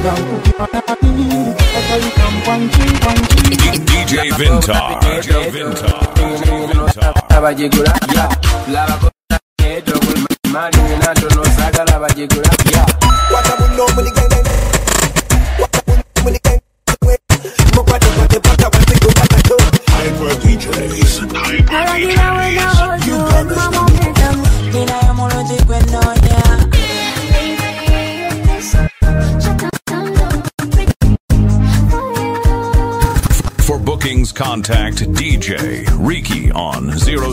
DJ Vintar. DJ Vintar. Abajigula, yeah. Lava cosa che dopo il mani nato non saga la abajigula, yeah. What a bull no money gang. What a bull money gang. Mo kwate pata when we go back to Hyper DJs. Hyper DJs. You got this. For bookings, contact DJ Ricky on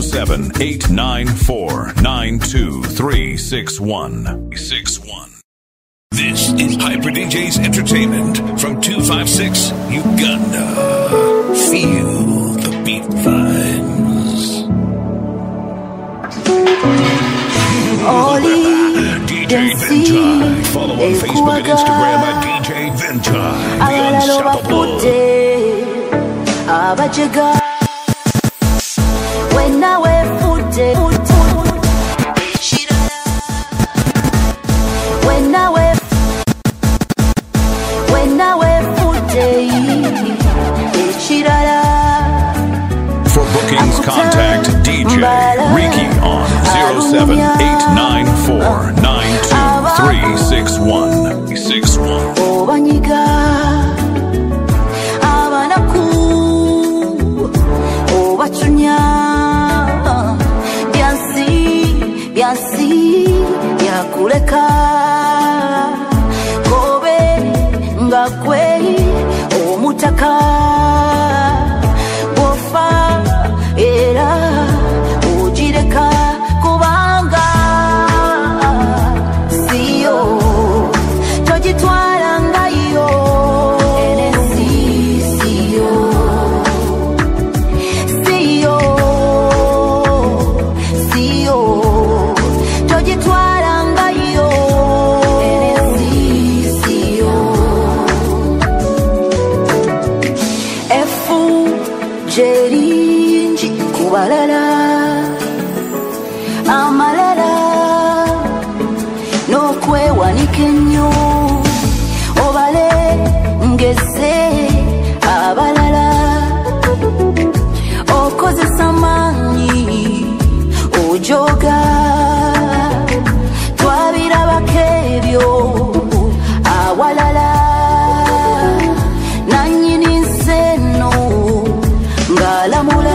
07894923661. This is Hyper DJs Entertainment from 256 Uganda. Feel the beat vibes. DJ Vintar. Follow on Facebook and Instagram at DJ Vintar. The Unstoppable. Abajega when I wear food when I wear food For bookings, contact DJ Ricky on 07894923661. Biansi yakuleka kobe ngakwe omutaka bofa era ujireka kubanga siyo tojitwala ngayo siyo amalala nokwewanika ennyo obale ngeze abalala okozesa maanyi ojoga twabirabako ebyo awalala nanyini nseno ng'alamula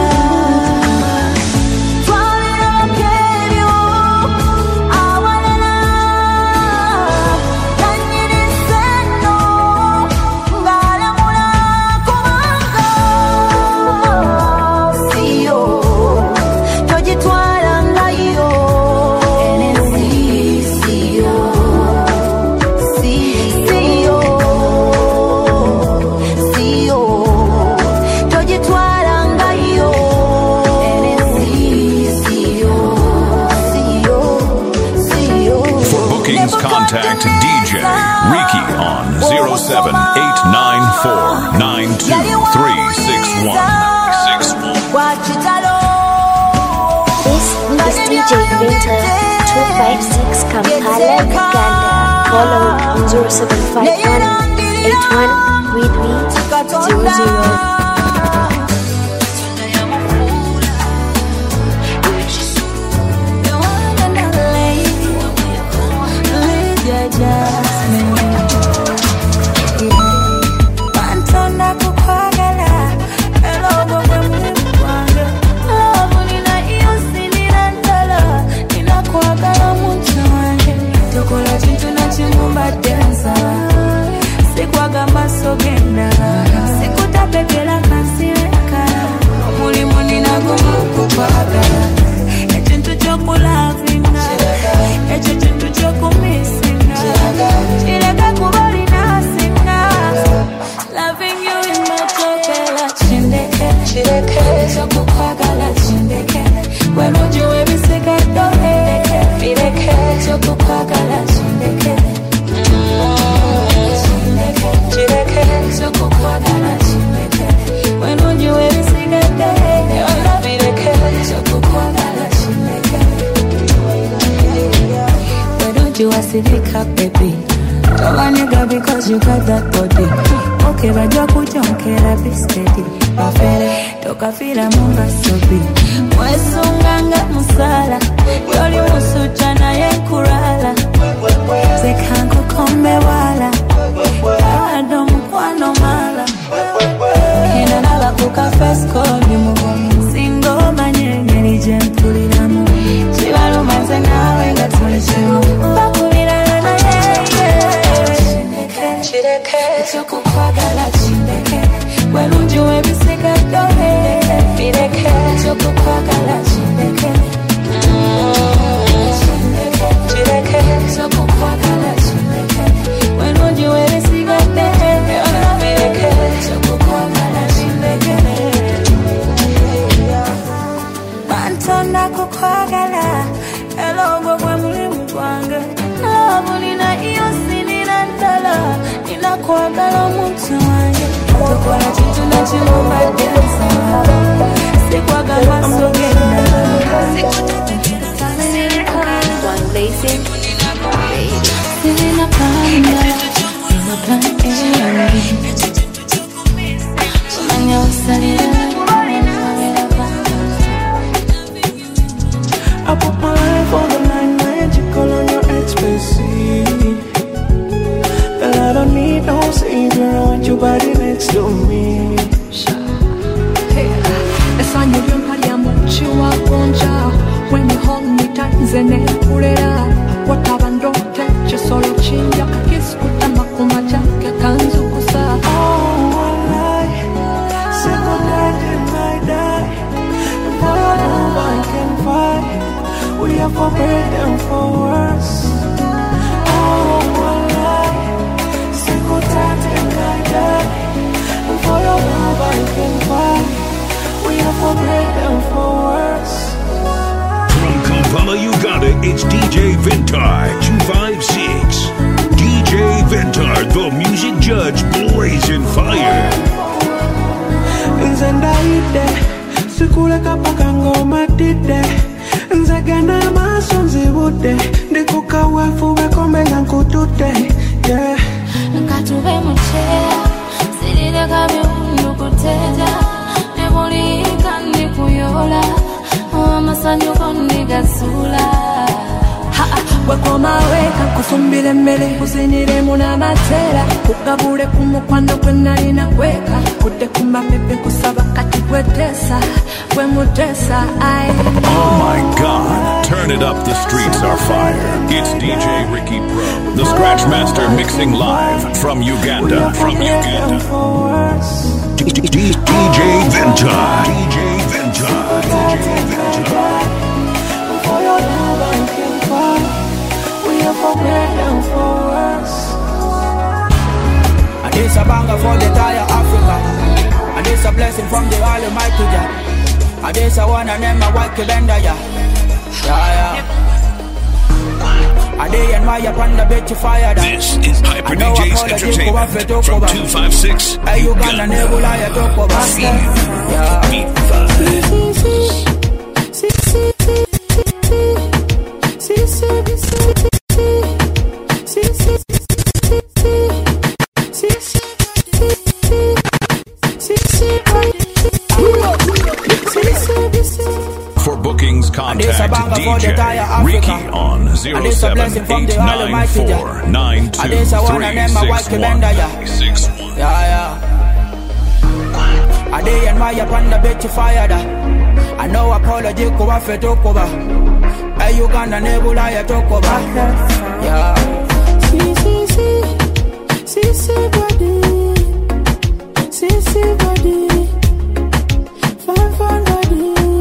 Contact DJ Ricky on 07894923661. This is DJ Vintar 256 Kampala, Uganda. Follow on 0751813300. Baby, Don't a nigga because you got that body. Okay, but you put on care, be steady. Bafere, toka fila munga sobi. Mwesunganga musala, yoli musucha na ye kurala. Zekango kombe wala, ado mkwano mala. Kena naba kuka first call, yumugomi. Singo manye, ngeni jempuli namu. Chibalo manze nawe nga tulishimu. Bakulira na ye. Chideke, choku kwa gala chideke. Welunji webisika dohe. Chideke, choku kwa gala chideke. Chideke, choku kwa gala chideke. Welunji webisika dohe. Chideke, choku kwa gala chideke. Bantona kukwagala. Hello, bwe mulimu kwange. Love nina iyo sinina ndala. Nina kwagala muntu wange. Tokola chitu na chilumba densa. Sikwaga maso gena. One blazing. Sinina kanda. Sina kanda. Manya usalila. I put my life on the line, magical on your ecstasy. Girl, I don't need no savior, I want your body next to me. Esanyu ly'empalya mu kiwagonja. When you hold me tight nze neekulera. Wataba ndote kisolo kinja kakisi kutama ku maja ke kanzukusa. Oh, I lie, say my night and I die. And for your love I can fight. We are for better and for worse. Oh, I lie, say good times and I die. And for your love I can fight. We are for better and for worse. From Kampala, Uganda, it's DJ Vintar 256. DJ Vintar, the music judge, blazing fire. Nze ndaide, sikuleka paka ngoma dide. Nze genda maaso nzibude, ndikuka wefu bekomenya nkutute. Yeah. Nkatube muchea, sirireka biwundu kuteja. Nebulika ndikuyola, amasanyuko ndigasula. Wekoma weka kufumbire mmere kuziniremu n'amatera kugabule ku mukwano gwe nali nakweka kudde ku mapepe kusaba kati gwetesa gwe mutesa. Oh my God, turn it up, the streets are fire. It's DJ Ricky Pro, the Scratch Master mixing live from Uganda. DJ Vintar. DJ Vintar. For your love I can fight. We are for better and for worse. And it's a banger for the entire Africa. And it's a blessing from the Almighty God. And it's a one and them a white calendar, yeah. A day and my upon the bitch fire. This is Hyper DJ's Entertainment from 256 Hey, you gonna never lie, talk about For bookings, contact DJ Ricky on 07894923661. A day and my upon the bitch fire. I know apology go off a talk over. Hey, you gonna never lie, talk over. Yeah. See body, see body, fine body.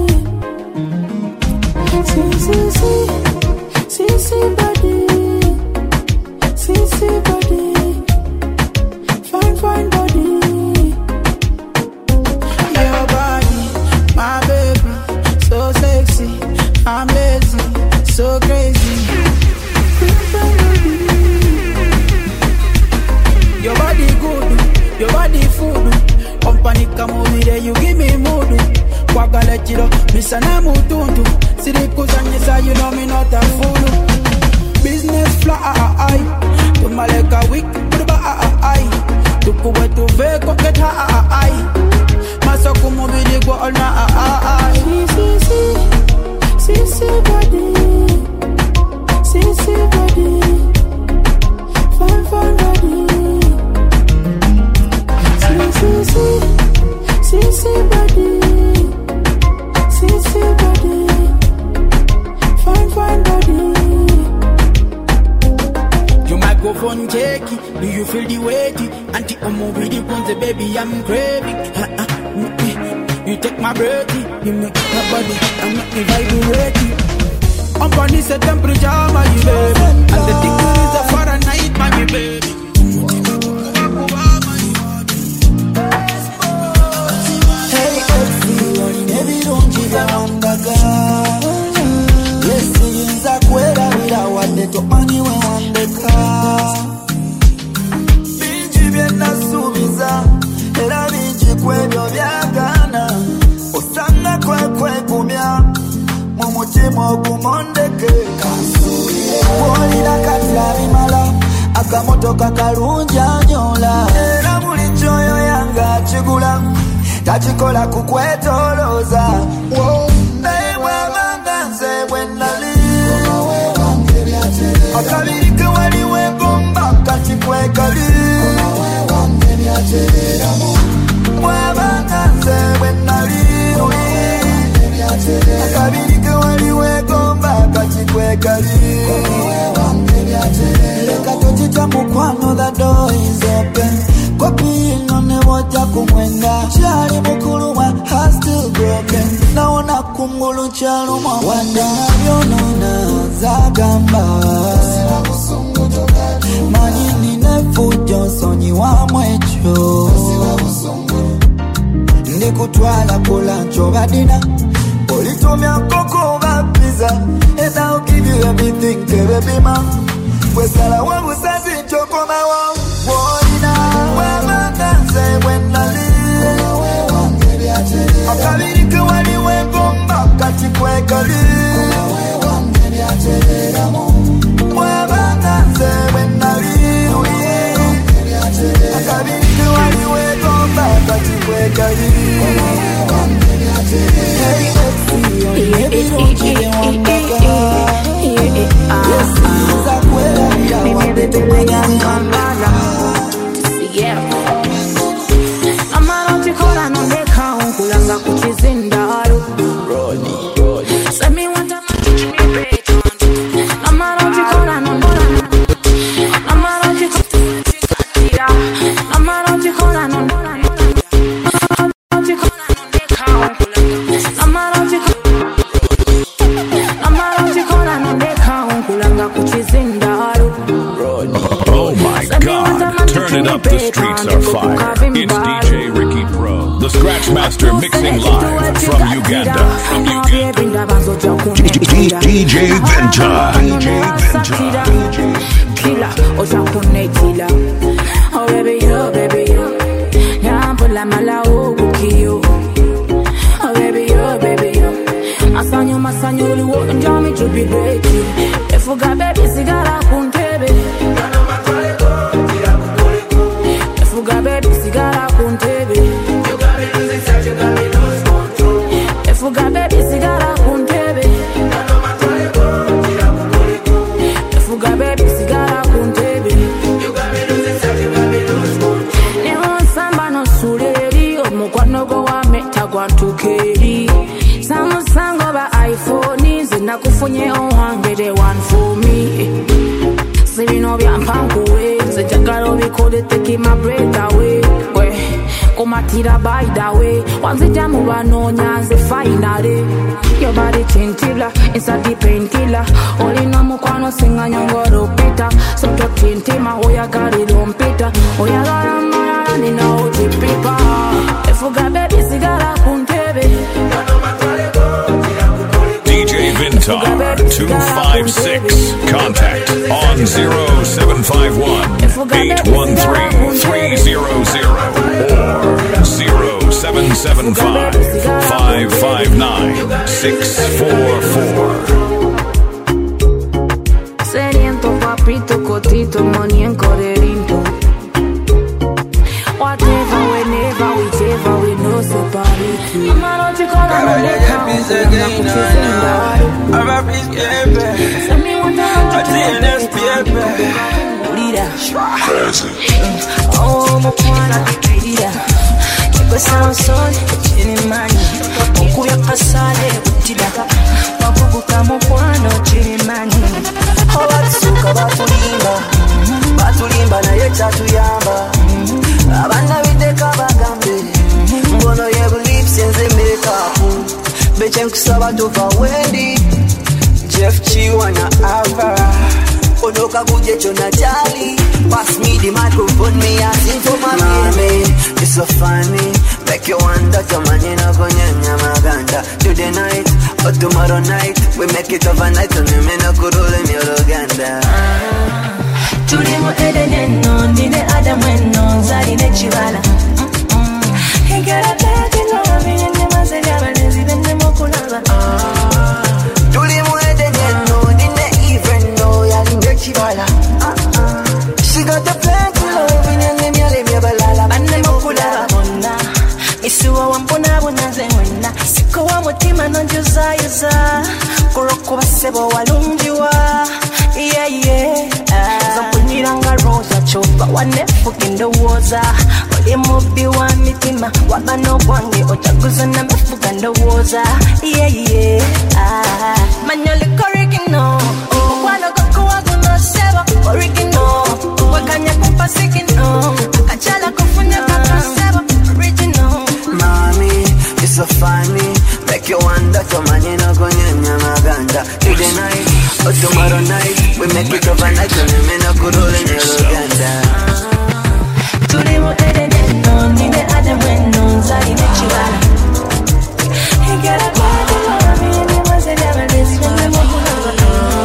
See body, fine body. Your body, my baby, so sexy. I'm lazy, so crazy. Your body good, your body food. Company come over there, you give me mood. Kwagala chiro, misana mutuntu. Siri kuzanyisa, you know me not a fool. Business fly, maleka weak, purba ai. Tuku wetu veko keta ai. Maso kumu bidi go na ai. Si body, si body, fine body. Si body, fine body. You microphone checky, do you feel the weight? Auntie Omo with the the baby, I'm craving. You take my breath, you make my body, I'm not vibrating. I'm funny, set temperature, my baby. And the thing is a Fahrenheit, my baby. Hey, everyone, baby, don't give a mandaga. Let's see in the quera, what they told me when on the car. Binji viena subiza, era binji kwebyo byagana. Osanga kwe kumya, mumutima ogumondeke. Wolina katla bimala, akamoto kakalunja nyola. Era buli choyo yanga chigula, tachikola kukwetoloza. Naye bwabanga nze bwennali, akabirike waliwo egomba kati kwekali. Bwabanga nze bwennali, akabirike waliwo egomba kati kwekali. Leka tujita mukwano, the door is open. Kopi ino ne wota kumwenga, chali mukulu wa heart still broken. Naona kungulu chaluma, wanda vyonona zagamba. Manini nefujo sonyi wa mwecho. Ndikutwala kulancho badina, politumia koko babiza. And I'll give you everything, baby ma. Wesala wangu sasi chokoma wangu. Woina wabanga nze bwennali, akabirike waliwe gomba kati kwekali. Wabanga nze bwennali, akabirike waliwe gomba kati kwekali. Hey, baby, don't give me one back. Yes, it's a quella, I want it to be Amarochikola nondeka unkulanga kuchizindalo. Semi wanta machichi mi beto. Amarochikola nondola. Amarochikola nondola. Amarochikola nondeka unkulanga. Amarochikola nondeka unkulanga kuchizindalo. Oh my God, turn it up, the streets are fire. It's DJ Ricky Pro, the Scratchmaster mixing live from Uganda. DJ Venta. Killer, Ojakunetila. Oh baby, yo. Yampula malao bukiyo. Oh baby, yo. Masanyo, liwo njami chupi beti. Efuga baby, sigara kuntebe. Efuga baby, sigara kuntebe. Efuga baby, sigara kuntebe. Efuga baby, sigara kuntebe. Neho samba no suleri, omukwano go wa meta gwa tukeri. Samusango ba iPhone, zinakufunye ohangere one for me. Sibino byampankuwe, sejagalo bikole take my breath away. Kumatira by the way, wanzija mubanonya nze finally. Your body chintila, inside the painkiller. Olina mukwano singa nyongoro pita. Soto tintima, oyagari lompita. Oyagara marara nina uji pipa. Efuga baby sigara kuntebe. DJ Vintar 256. Contact on 0751 813 300 or 0775 559 644. Seriento papito cotito monienco Oh, mukwana bibirira Kiko Samson chini mani Okuya kasale kutida Wakubuka mukwano chini mani Abatusuka batulimba naye kyatuyamba Abana bideka bagambe Mbono ye beliefs enze makeup Beche nkusaba tova Wendy Jeff Chiwana Ava Onoka kuje chona jali Pass me the microphone, me asking for my mommy. It's so funny, make you wonder. Tomorrow no go nyanya maganda. Today night or tomorrow night, we make it overnight. And me no go roll in your Uganda. Tuli mu Eden no, nine Adam no, zari ne chibala. Hegera tete no, vine ne mazela balezi bende mokulaba. Tuli mu Eden no, nine even no, yali ne chibala. She got the plan to love in and them yale me balala Bande mokula bona Isuwa wampona bona zenwena Siko wa mutima nonjuza yuza Kuroko basebo walungiwa Yeah yeah Zapuniranga rosa chopa Wanefu kindowoza Oli mubi wa mitima Wabano bwange otaguza na mefu kandowoza Yeah yeah Manyoli korikino Wano kakuwa guna seba Original Wakanya kupasikino Akachala kufunya kakaseba Original Mommy, it's so funny Make you wonder Tomorrow no go nyanya maganda Today night or tomorrow night We make it overnight And me no go roll in your Uganda Tuli mu Eden no Nine Adam no Zari ne chibala Hegera badi mami Ni mazela balezi Vende mokulaba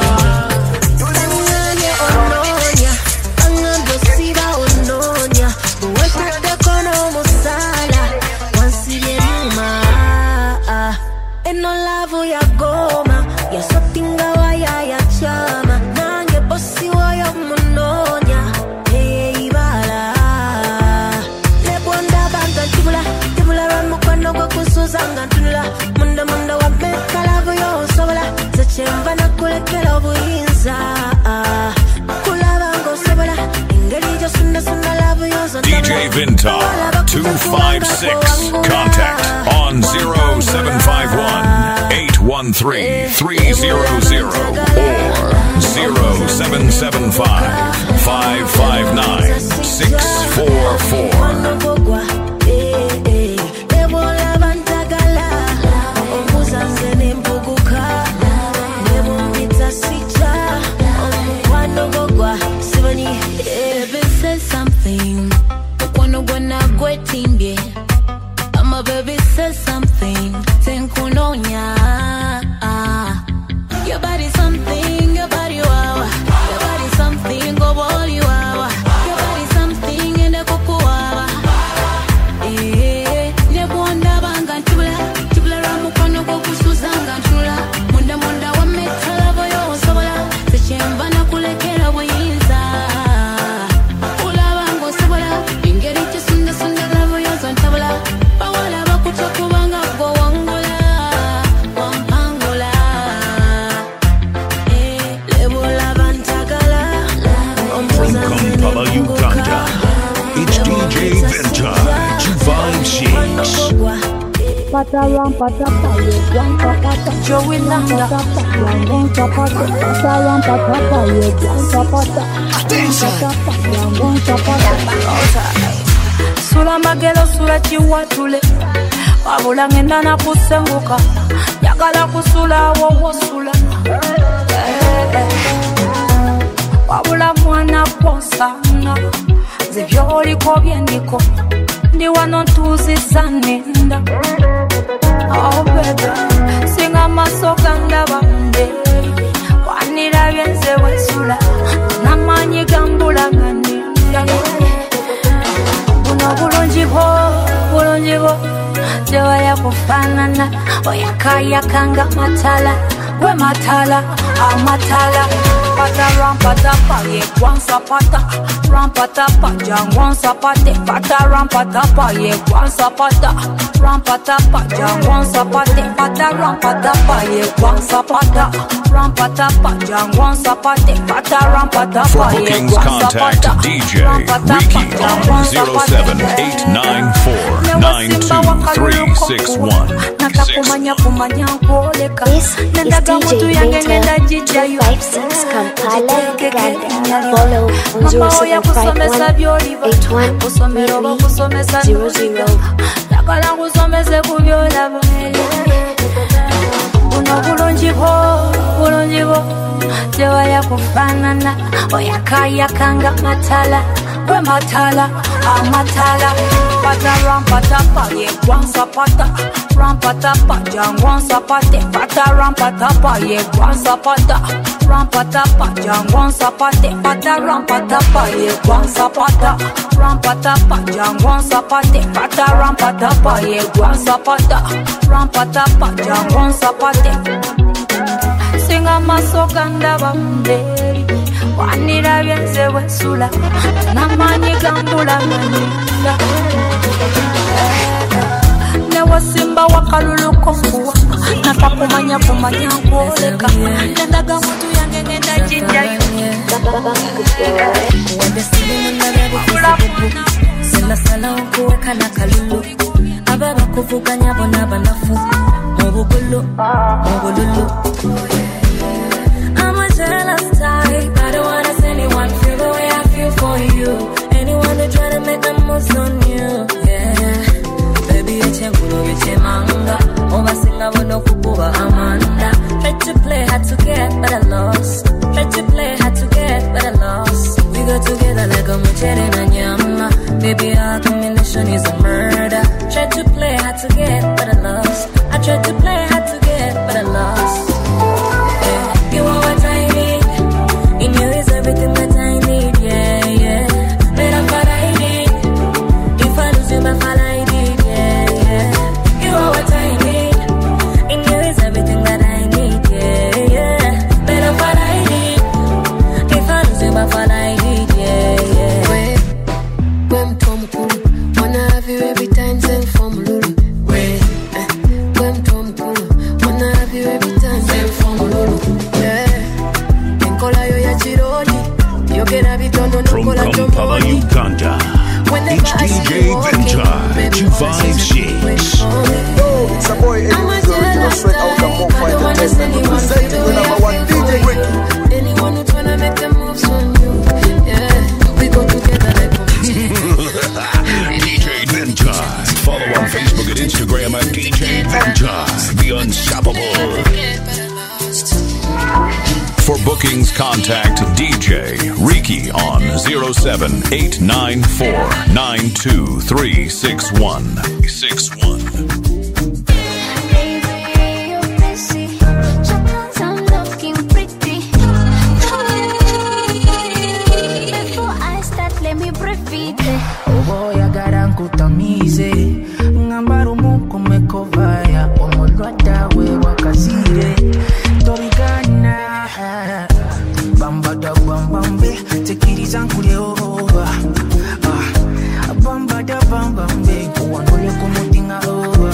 No love ya goma ya sotinga wa ya chama nange bosi wa ya munonya ibala le bonda banga tibula ramukwano kwa kusuzanga tunula munda wa meka love yo sobola zachemba na kulekela obuyinza kulabango sobola ingeri jo sunda love yo zo DJ Vintar 256. Contact on 0751 813 300 or 0775 559 644. My baby says something, tenkunonya. Your body something, your body wow. Your body something, go body wow. Your body something in the kuku wow. Ne bonda banga tibula ramu kono go kusuzanga tula. Munda wa metala boyo sobola. Sechemba na kulekela boyinza. Ula bango sobola, ingeri chesunda la boyo zontabula. Kubanga go wangola wampangula lebola bantagala From Kampala, Uganda, it's DJ Vintar 256. Pataram patapa ye janta pata Joey Landa janta pata pataram patapa ye janta pata janta pata Sula magelo sula chiwatule Wabula ngenda na kusenguka Yakala kusula wowo sula Wabula mwana posana Zivyoli ko byendiko Ndiwa nontuzi sanenda Oh baby Singa masoka ndabande Wanira byenze wesula Namanyi gambula ngandinda Bulungi bo Jewa ya kufanana Oyakaya kanga matala we matala, amatala. Pata rampata pa ye kwanza pata, rampata pa jangwanza pate. Pata rampata pa ye kwanza pata, rampata pa jangwanza pate. Pata rampata pa ye kwanza pata, rampata pa jangwanza pate. Pata rampata pa ye kwanza pata. DJ Ricky on 0789492361661. Nakakumanya kumanya kuoleka. Nendaga mutu yange nenda jijayo. 56 Kampala, Uganda. Follow on 0751-81-300. Yakala kusomese kubyola bwele. Buno bulungi bo tewaya kufanana. Oyakayakanga matala, we matala, amatala. Pata rampata pa ye kwanza pata, rampata pa jangwanza pate. Pata rampata pa ye kwanza pata, rampata pa jangwanza pate. Pata rampata pa ye kwanza pata, rampata pa jangwanza pate. Pata rampata pa ye kwanza pata, rampata pa jangwanza pate. Singa masoka ndaba mberi, wanira byenze wesula, namanyi gambula manyika. Newa simba wakalulu konguwa, nakakumanya kumanya kuoleka. Nendaga mutu yange nenda jijayo. Wende sili mnare bukuzibubu, sila sala ukuweka na kalulu. Ababa kuvuganya bona banafu, mubugulu, mubululu. I'm a jealous type, I don't wanna see anyone feel the way I feel for you. Anyone who try to make the most on you, yeah. Baby, eche ngulu, eche manga. Oba singa bono kukuba amanda. Tried to play hard to get, but I lost. Tried to play hard to get, but I lost. We go together like a muchere na nyama. Baby, our combination is a murder. Tried to play hard to get, but I lost. I tried to play hard to get, but I lost. Yeah. You are what I need. In you is everything that I need, yeah, yeah. Made up what I need. If I lose you, my fall I need, yeah, yeah. You are what I need. In you is everything that I need, yeah, yeah. Made up what I need. If I lose you, my fall I need, yeah, yeah. When Tom Kulu, wanna have you every time, same from Lulu. When Tom Kulu, wanna have you every time, same from Lulu. From Kampala, Uganda, it's DJ Venture 256. It's a boy, Eddie, straight out of Mumbai Entertainment, representing the #1 DJ Ricky. Anyone who tryna make them moves on you, yeah, we go together like DJ Venture. Follow on Facebook and Instagram at DJ Venture, the unstoppable. For bookings, contact DJ Ricky on 0789492361661. Kutamize ngambaro muko mekovaya omolwada we wakazire tobigana bamba da bambambe tekiriza nkuleoba bamba da bambambe wanole kumutinga oba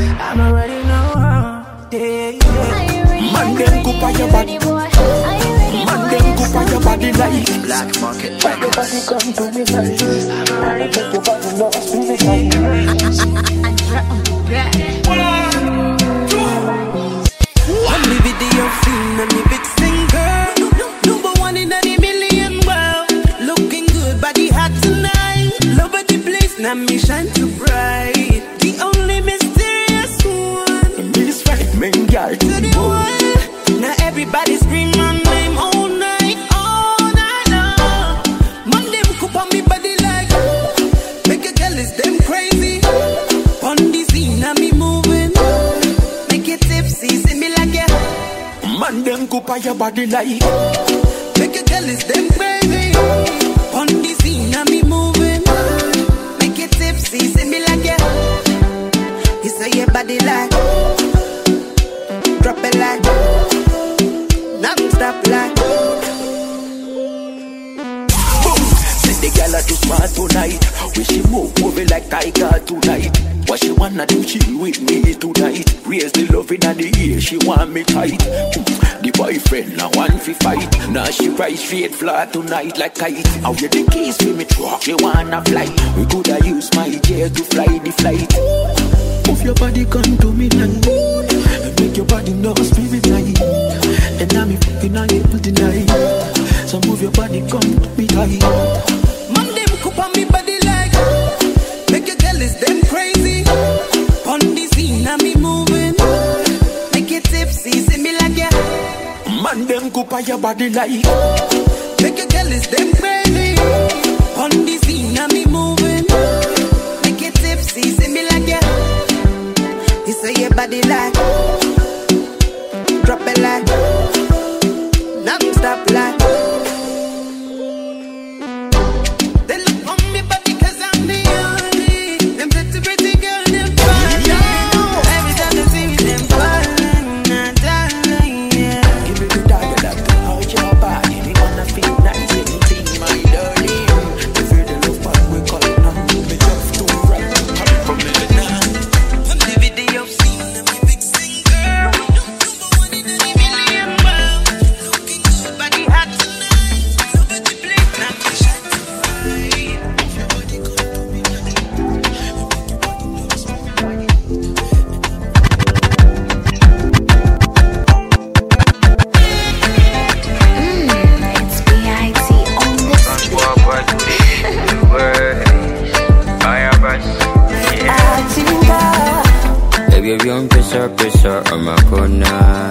I'm already know how. Man, them go by your body. Man, them go by your body like black market. By your body come to me like I'm ready to your body no spirit like One me video film and me big singer. Number one in a million world. Looking good, body hot tonight. Love at the place, now me shine too bright. The only mysterious one. This right man, girl, to the world. Now everybody scream my name all night long. Man, them coop on me body like make a girl is them crazy. On the scene, now me moving. Make it tipsy, see me like yeah. Man, them coop on your body like make a girl is them crazy. On the scene, now me moving. Make it tipsy, see me like yeah. You say your body like drop it like non-stop like boom. Say the girl too smart tonight. When she move it like tiger tonight. What she wanna do, she with me tonight. Raise the love in the ear, she want me tight. The boyfriend now want fi fight. Now she ride straight flat tonight like kite. How you the keys for me truck, she wanna fly. We coulda use my jet to fly the flight. Move your body come to me now. Make your body no spirit night. And now me fucking on you tonight. So move your body come to me tight. Man, them coop on me body like make a girl is them crazy. On the scene, now me moving. Make it tipsy, see me like yeah. Man, them coop on your body like make a girl is them crazy. On the scene, now me moving. Make it tipsy, see me like yeah. You say your body like drop it like non-stop like. They look on me body cause I'm the only. Them pretty girl, them fine. Every time they see me, them fine. Darling, yeah. give me the dagger that can hold your body. Me wanna feel nice, anything, my darling. To feel the love part we call it now. Me just too right, come from me now. From the video scene, I'm a big singer. Number one in a million world. Looking good, body hot tonight. Love at the place, now me shine too bright. Your body come to me like make your body no spirit. It's B.I.T. on this Baby, I'm pressure, I'm a corner.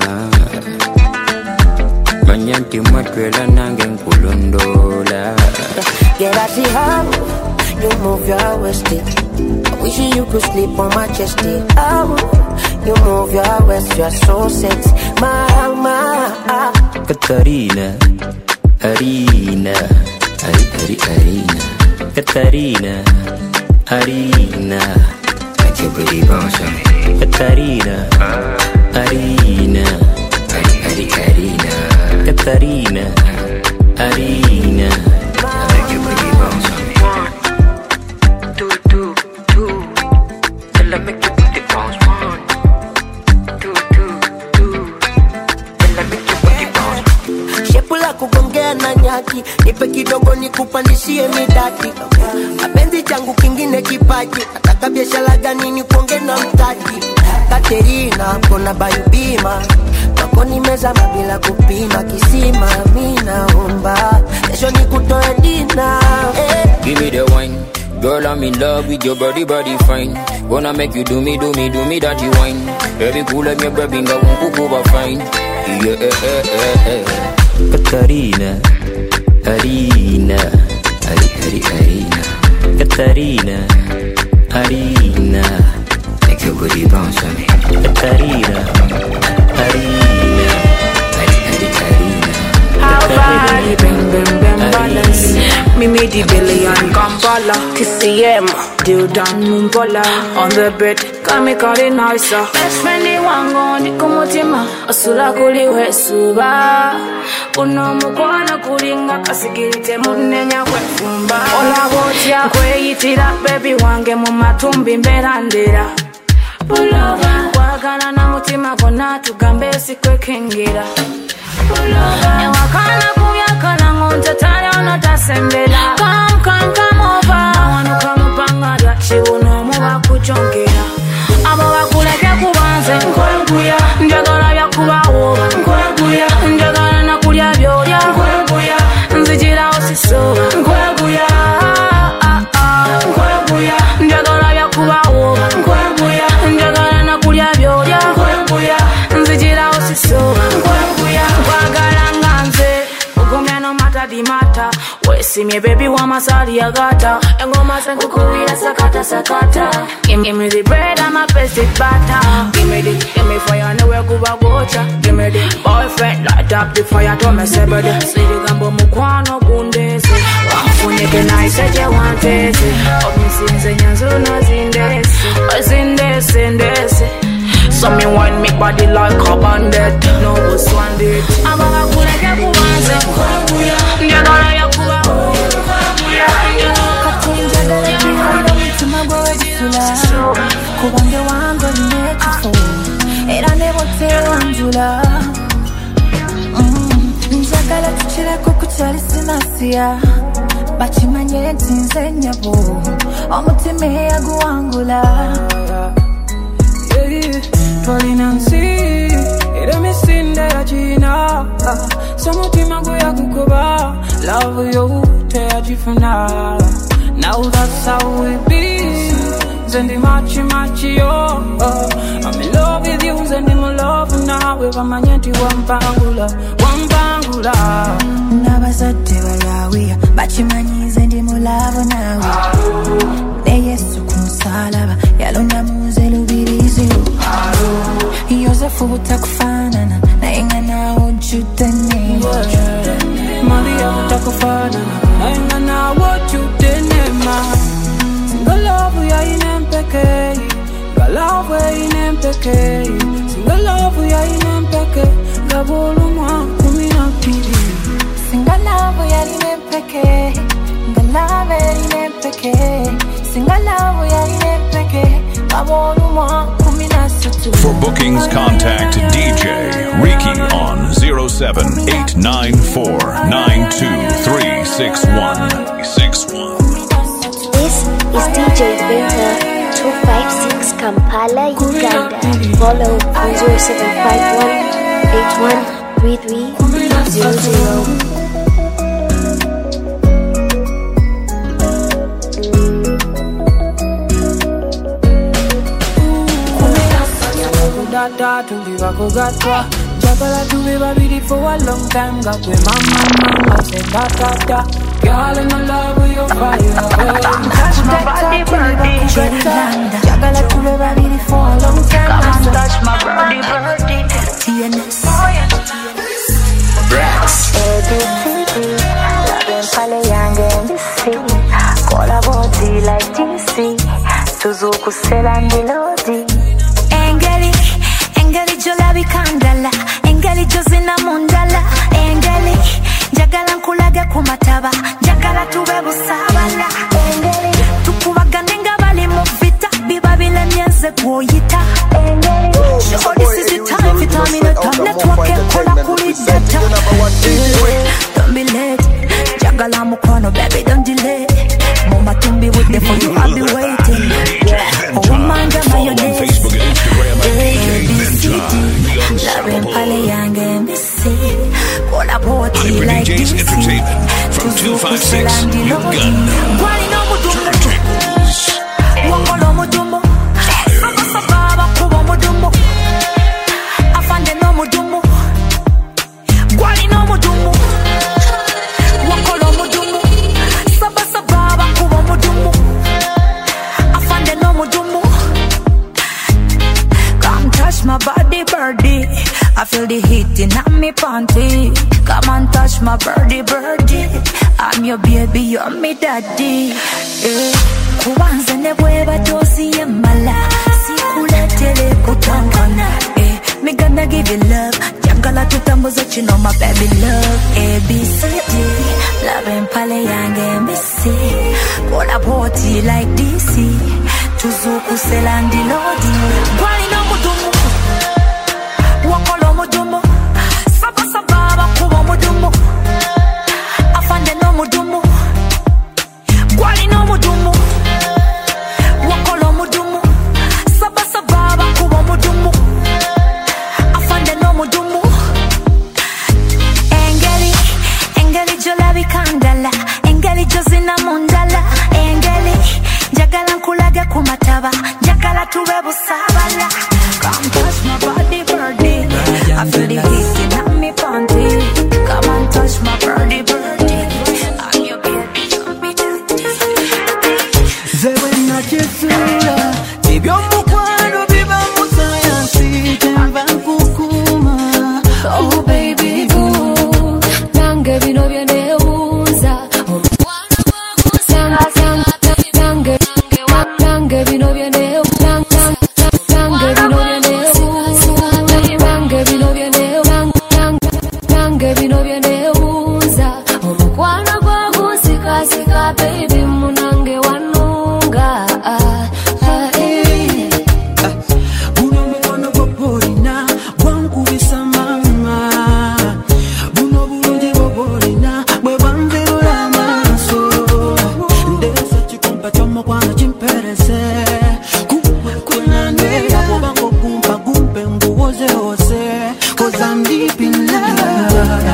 Manyanti matwela nange nkulondola. Get I see how you move your waist. I wish you could sleep on my chest. Oh, you move your waist, you're so sexy, mama. Katarina, Arina, Arina, Katarina, Arina, make your booty bounce on me. Katarina, Arina, Arina, Katarina, Arina, make your booty bounce on me. 1, 2, 2, 2. Tell her make your booty bounce. 1, 2, 2, 2. Tell her make your booty bounce. Shepu la kugongea na nyaki, nipe kidogo nikupandishie midati. Mapenzi changu kingine kipaji, nataka biashara gani nikuonge na mtaji. Katerina, kona bayubima, wako nimezama bila kupima kisima. Mina omba, kesho nikutoe dina. Give me the wine, girl I'm in love with your body fine. Wanna make you do me that you wine. Baby cool like your baby, nga won't go fine. Yeah. Katarina, Arina, Arina, Katarina, Arina, make your booty bounce on me. Katarina, Arina, Arina. How bad, bim, balance. Me made the belly and Kampala. TCM, deal down Mumbola. On the bed, kami kari nicer. Best friend ni wango ni kumutima. Asula kuli wesuba. Uno mukwana kulinga kasigirite munenya kwefumba. Ola botia kwe itira baby wange mu matumbi mberandera. pull over. Kwagala na mutima gonna tugambe sikwekengera. Pull over. Ewakana kuyakala ngonta tali onotasembera. Come over. Awanuka mupanga chiuno muba kuchongera. Abo bakuleke kubanze nkwenkuya. Njagala byakubawo nkwenkuya. Njagala nakulya byolya nkwenkuya. Nzijira osisoba nkwenkuya. Nkwenkuya. Njagala byakubawo nkwenkuya. Njagala nakulya byolya nkwenkuya. Nzijira osisoba nkwenkuya. Kwagala nganze ugumya no mata di mata. Wesimye baby wa masali ya gata. Engoma senkukuwira sakata sakata. Give me the bread and my basic butter. Give me fire nowhere kuba gocha. Give me the boyfriend light up the fire to me sebede. Siri gambo mukwano kundese. Wafunike na iseje wantese. Omisinze nyanzo no zindese. So me want me body like a bandit. No was one day. Ababa kuleke kubanze nkwenkuya. Njagala yakuba nkwenkuya. Njagala yakuba mutima gw'ekisula. Kubange wange olina era ne bw'oteera wanjula. Njagala tukireko kukyali sinasiya. Bakimanye nti nze nnyabo omutima eyaguwangula. Palinansi, era misinde ya jina. Samutima guya kukuba, love you te ya jifuna. Now that's how we be. Zendi machi yo. I'm in love with you, zendi mo love now. Weva manyenti wampangula. Nabazadde balawia, bachimanyi zendi mo love nawe. Ne Yesu kumusalaba, yalonda muze lubirizi. Yosefu butakufanana, naye nga nawe ojjudde nema. Maria butakufanana, naye nga nawe ojjudde nema. Singa love yayina empeke, nga love yayina empeke. Singa love yayina empeke, nga bw'olumwa 12. Singa love yayina empeke, nga love yayina empeke. Singa love yayina empeke, nga bw'olumwa 13. For bookings, contact DJ Ricky on 07894923661. This is DJ Vinta 256 Kampala, Uganda. Follow on 0751 813300. Data to be bakugatwa. Jagala to be baby for a long time. Got with mama said da. Girl in love with your fire. Touch my body, birdie. Jagala to be baby for a long time. Come and touch my body, birdie. TNS. Brax. Loving pale yange mbisi. Kola body like DC. Tuzuku sela ndilodi. Engeli jola bikandala, engeli jozina mundala, engeli njagala nkulage kumataba, njagala tube busabala, engeli tukubagane nga bali mu vita, biba bilemyenze kwoyita, engeli sure this is the time for time in a time network enkola kuli data. Don't be late, njagala mukwano baby don't delay, mama tumbi with the for you I'll be waiting. Oh manja mayonnaise. Loving pale yange mbisi. Kola boti like DJs DC. Entertainment from 256 Uganda. Wali no mudumu. Wakolo mudumu. Saba saba kubo mudumu. Afande no mudumu. Wali no mudumu. Wakolo mudumu. Saba saba kubo mudumu. Afande no mudumu. Come touch my body, birdie. I feel the heat in my panty. Come and touch my birdie. I'm your baby, you're me daddy. Kubanza ne bweba dosi ya mala. Sikuletele kutangana. Me gonna give you love. Jangala tutambuza chino my baby love. ABCD. Loving pale yange mbisi. Kola boti like DC. tuzuku selandi lodi gwali no mudumu wakolo mudumu saba saba kubo mudumu afande no mudumu gwali no mudumu wakolo mudumu saba saba kubo mudumu afande no mudumu engeli jolabi kandala engeli jozina mundala engeli njagala nkulaga kumataba njagala tube busabala come touch my body birdie I feel the heat in me panty come and touch my birdie birdie I'm your baby zewe na jisura tibyo mukwano biba musayansi temba kukuma oh baby boo nange bino byeneuza nange bino byeneuza nange bino byeneuza omukwano gwagusikasika baby munange wanunga buno mukono gwopolina gwankubisa mama buno bulungi bwopolina bwe bwanverula amaaso ndesa kikumpa kyomukwano kimperese kwenanera bwobanga okumpa gumpe nguwozeose cause I'm deep in love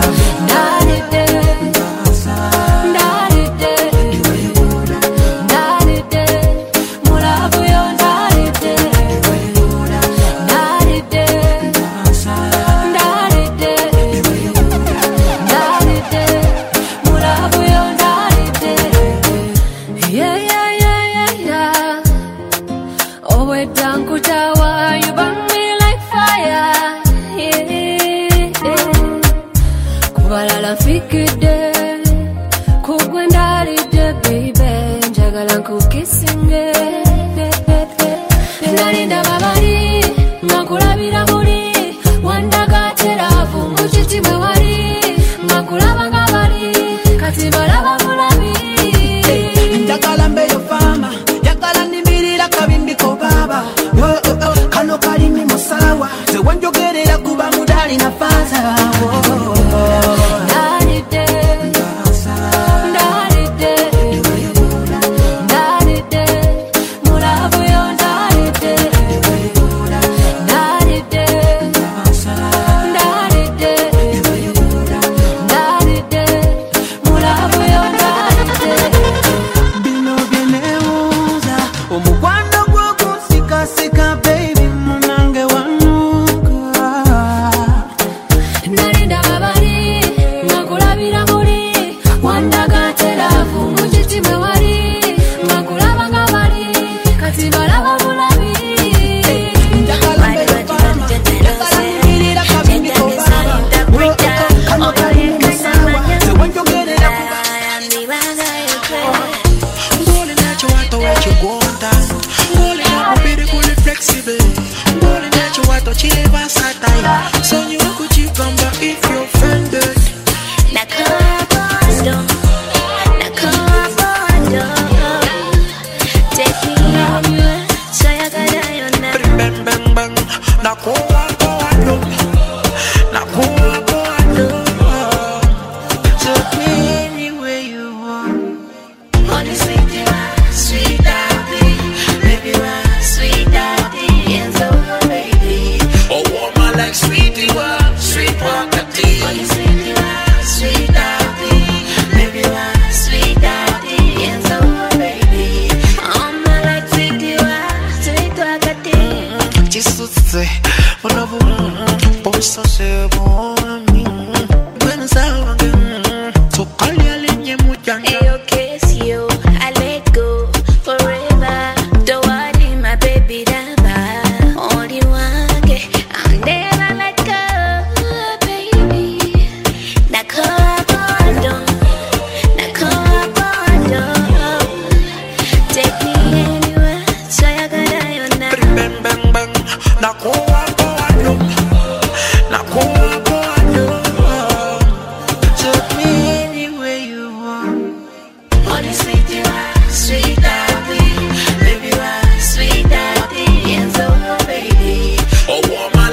Nakuwa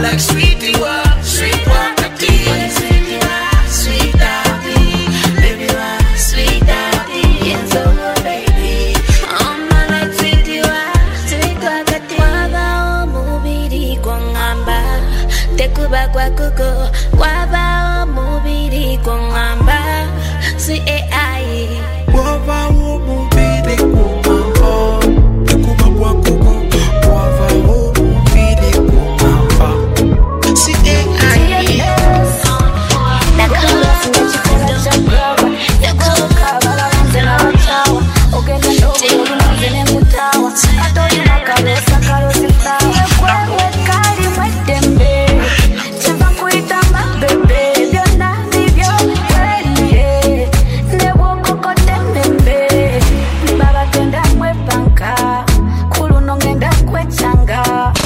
like sweetie wa, sweet wakati. Sweetie wa, sweet daddy, baby wa, sweet daddy. It's over, baby. I'm like sweetie wa, sweet wakati. Waba omubiri kwangamba, tekuba kwa kuko. Waba omubiri kwangamba, si ai. Waba omubiri kwangamba, tekuba kwa kuko. Waba omubiri kwangamba, si ai. Nakala sinachikala chakaba, yakoka bala wanzela wachawa. Ogenda ndogo unazene mutawa, atoli makalesa karosi tawa. Kwewe kari mwedembe, chemba kuita mabebe. Byona nivyo kweli, newo koko temembe. Baba kenda mwe banka, kulu nongenda kwe changa.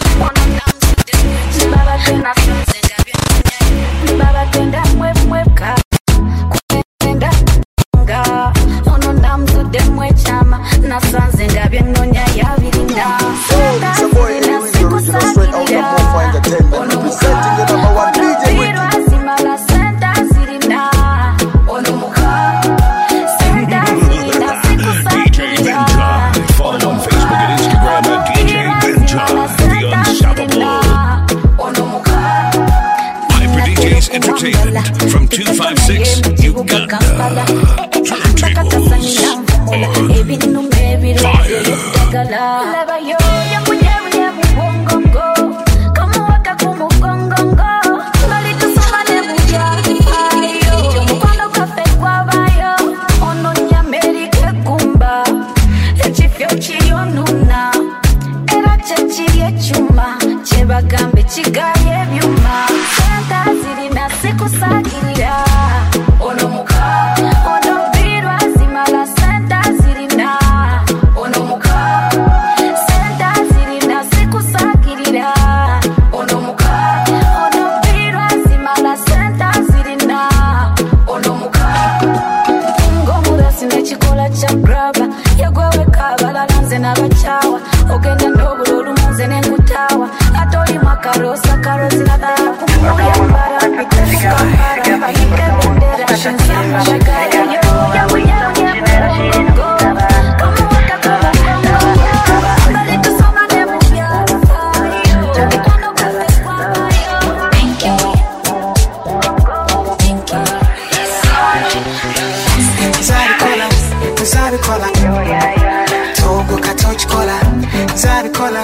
Baba kenda Baba kenda mwepka kwenda nga ono namzo demwe chama na sanze ndabye nonya yabirinda So boy, anyway, you're original straight out of Mofa Entertainment. Presenting the number one DJ Ricky. simala senta zirina ono muka senta zirina DJ Benja. Follow on Facebook and Instagram at DJ Benja, the unstoppable. ono muka Hyper DJs Entertainment from 256 Uganda. Turntables on fire. leva yo yakunyebuye mubongongo kamuwaka kumugongongo bali tusoma ne bujya ayo mukwano kafe kwabayo ono nyamerike kumba ekifyo kirionuna era kyekiri ekyuma kyebagambe kigaye ebyuma senta zirina sikusagirira ono muka ono birwa zimala senta zirina ono muka senta zirina sikusagirira ono muka ono birwa zimala senta zirina ono muka ngomurasi nekikola kya graba yagwewe kabala nze n'abachawa ogenda ndobululu munze n'enkutawa atoli makarosa karosi nadala kumuya mbara pitesika mbara bayike bendera shinzamba shagaya yo yabuyabuye mubongo kamuwaka kabagongo bali tusoma ne mubya mukwano kafe kwabayo. Thank you. Zabikola, Togo katoch kola, Zabikola,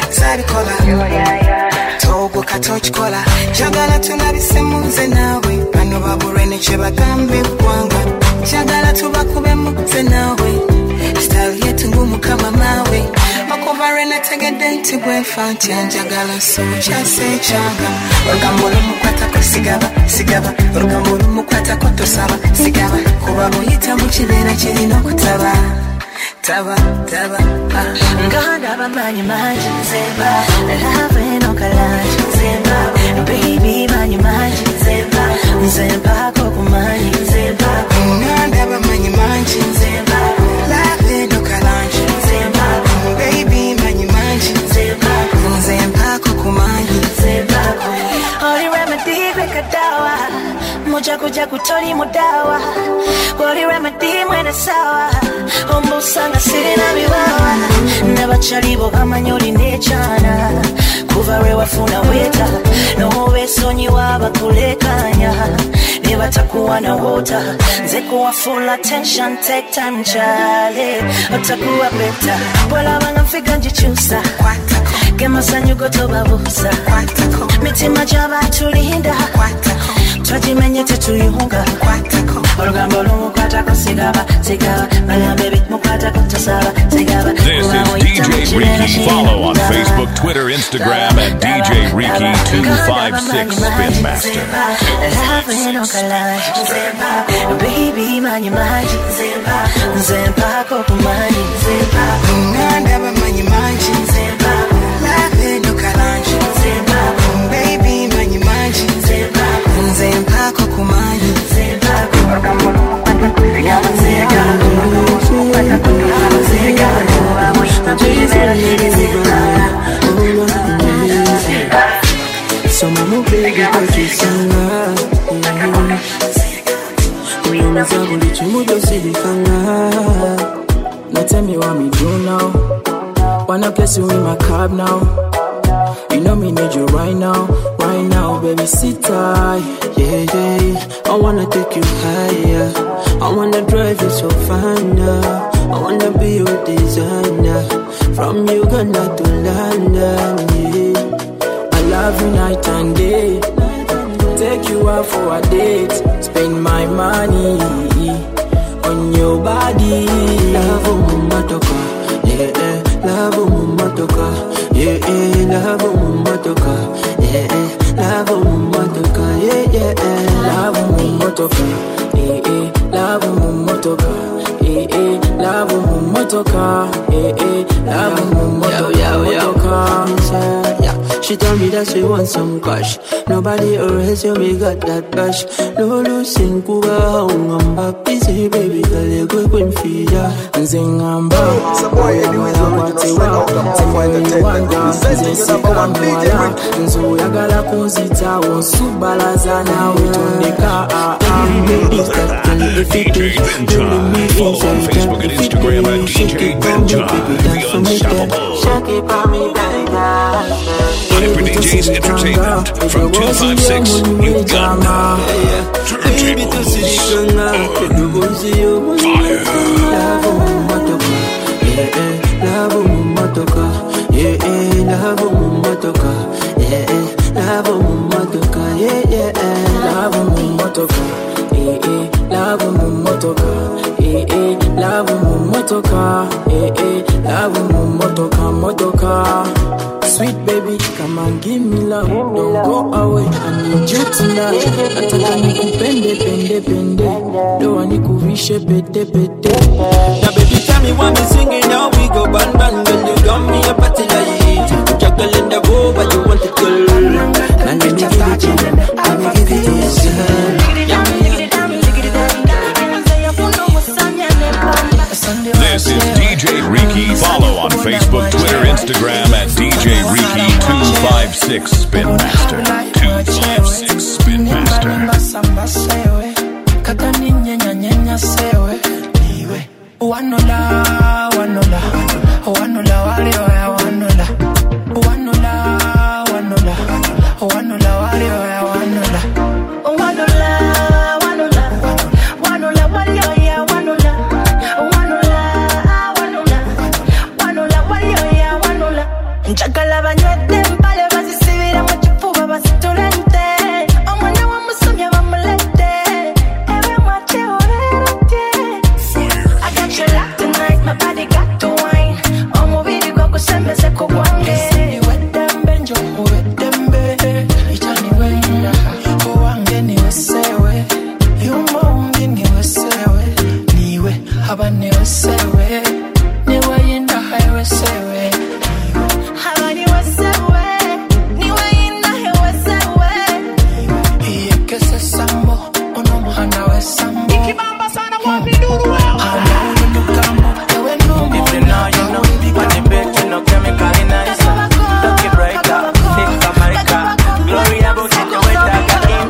Togo katoch kola. Jagala tunabisemu nawe, bano baburene chebagambe kwanga. Jagala tubakubemu nawe, style yetu ngumu kama mawe. Makobarene tegedenti bwefanti anjagala socha sechanga. Orgambolo mukwata kusigaba, sigaba. Orgambolo mukwata kotosaba, sigaba. Kubabo yita mukibera kirino kutaba. Taba, taba, Ngada bamanyi manji nzeba. Love no kalanji nzeba. Baby manyi manji nzeba. Nzeba kokumanyi nzeba. Ngada bamanyi manji nzeba. Love no kalanji nzeba. Baby manyi manji nzeba. Nzeba kokumanyi nzeba. Oli remedy kwekadawa. Moja kuja kutoli mudawa. Oli remedy mwene sawa. Omusanga sirina biwawa. Nabachalibo bamanyoli nechana. Kuvawe wafuna weta. Nowe sonyi waba kulekanya. Nebatakuwa na wota. Nzekuwa full attention. Take time chale. Otakuwa beta. Wala wanga mfika njichusa. Gema sanyu goto babusa. Mitima jaba tulinda. Twajimenye tetuyunga. Orugamba lumukwatako sigaba, sigaba. Bagambe mukwatako tosaba, sigaba. This is DJ Ricky. Follow on Facebook, Twitter, Instagram at DJ Ricky 256 Spin Master. Baby manyi manji nzemba, nzemba kokumanyi nzemba. Nganda bamanyi manji nzemba, lave no kalanji nzemba. Baby manyi manji nzemba, nzemba kokumanyi nzemba. So mama baby kuzisanga Kuyumiza buli chimu dosilikanga Now tell me what me do now. Wanna place you in my cab now. You know me need you right now, baby, sit tight. Yeah, yeah. I wanna take you higher. I wanna drive you so far now. I wanna be your designer. From Uganda to London, yeah. I love you night and day. Take you out for a date. Spend my money on your body. Love mumatoka, yeah, yeah. Love mumatoka, yeah, yeah. Love mumatoka, yeah, yeah. Love mumatoka, yeah, yeah. Love mumatoka, yeah, yeah. Love mumatoka, yeah, yeah. Love mumatoka, yeah, yeah. Love mumatoka. She told me that she wants some cash. Nobody else you me got that cash. No losing kuba ungamba busy baby girl you go queen feeder. Nzingamba nzuyagala kunzita wonsubalaza nawe tondeka DJ Benja. Follow on Facebook and Instagram at DJ Benja, the Unstoppable. Hyper DJs Entertainment from 256 Uganda. Turntables. Fire. Love mumatoka, yeah, love mumatoka, yeah, love mumatoka, yeah, love mumatoka, yeah, love mumatoka, yeah, love mumatoka, yeah, love mumatoka, motoka. Sweet baby, come and give me love. Don't go away, I need you tonight. Nataka nikupende, pende, pende. Doa nikuvishe, pete, pete. Now baby, tell me what me singing. Now we go bang, bang. Girl, you got me a party like juggle in the bow, but you want it, girl. And let me give it to you. Let me give it to you, This is DJ Ricky. Follow on Facebook, Twitter, Instagram at DJ Ricky256 Spin Master. 256 Spin Master. Wanola, wanola, wanola, warrior, wanola, wanola, wanola, wanola, warrior, wanola, wanola, wanola, wanola, warrior, wanola, wanola, wanola, wanola, warrior, wanola. Nchakala banywete mpale basisibira mu kifuba basitulente. Omwana wa musomya bamulete. Ewe mwache orerete. I got you locked tonight, my body got to wine. Omubiri gwa kusembeze kugwange. Wetembe njo wetembe. Ichani wenda. Owange niwe sewe. Yumo ungi niwe sewe. Niwe haba niwe sewe. Niwe yinda highway sewe. Haba niwe sewe. Niwe yinda highway sewe. Iye kese sambo. Ono mhana we sambo. Ikibamba sana wapi duru wewe. If you know, you know. When the bitch, you know, chemically nice. Lucky breaker, thick America. Glory about it, you wait, I got him.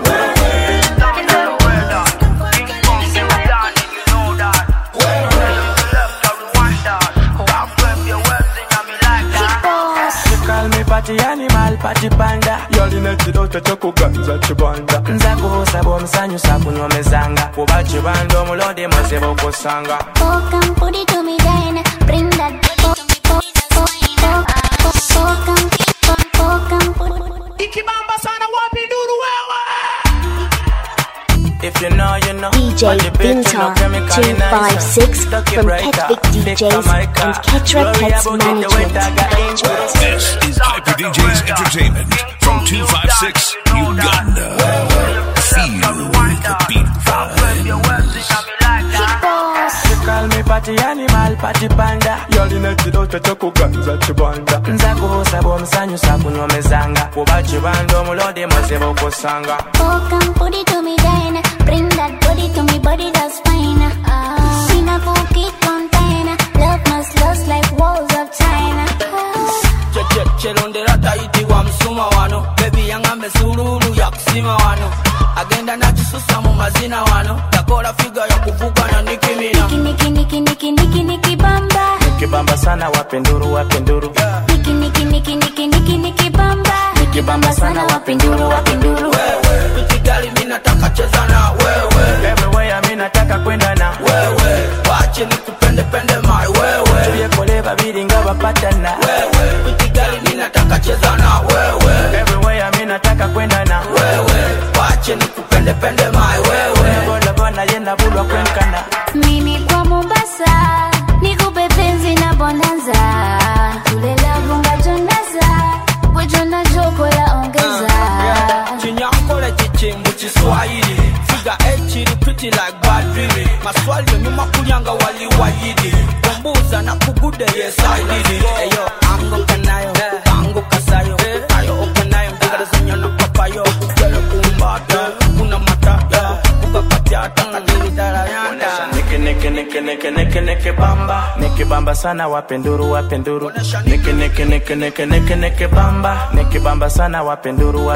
She call me party animal, party panda. Y'all in it, don't you talk guns at your banda. Nzago, sabo, msanyu, sabu, no mezanga. Kuba chibando, mulode, mazebo, kosanga. Oh, come put it to me, Diana. Bring that. Ikibamba sana wapi duru wewe. If you know, you know. DJ Bintar 256 from Ketvik DJs and Ketra Pets Management. This is Hyper DJs Entertainment from 256 Uganda. Feel the beat vibe. She call me party animal, party panda. Y'all in it, don't you talk guns at your banda. Nzago, sabo, msanyu, sabu, no mezanga. Kuba chibando, mulode, mazebo, kosanga. Oh, come put it to me, Diana. Bring that body to me, body that's fine. In a bouquet container. Love must lust like walls of China. Chelonde rata iti wa msuma wano. Baby, yanga me sululu ya kusima wano agenda nakisusa mu mazina wano yakola figa ya kuvuga na nikimina Niki bamba Nikibamba sana wapenduru Niki bamba Nikibamba sana wapenduru wewe Kigali mimi nataka cheza na wewe Everywhere mimi nataka kwenda na wewe wache nikupende pende my wewe tuye kole babiri nga bapatana wewe Kigali mimi nataka cheza na wewe Everywhere mimi nataka kwenda na wewe wache nikupende pende my wewe Bola bona yenda bulwa kwenkana Mimi kwa Mombasa nikupe penzi na bonanza tulela vunga jonaza bojona joko la ongeza Chinyakole chichimbu Kiswahili figa echiri pretty like Badri maswali nyuma kunyanga wali wahidi kumbuza na kugude yes I did it eyo ango kanayo ango kasayo ayo okanayo ngara zinyo na papayo kele kumbata kuna matata ukakatia tanga dilidara yanda Niki bamba Nikibamba sana wapenduru Niki bamba Nikibamba sana wapenduru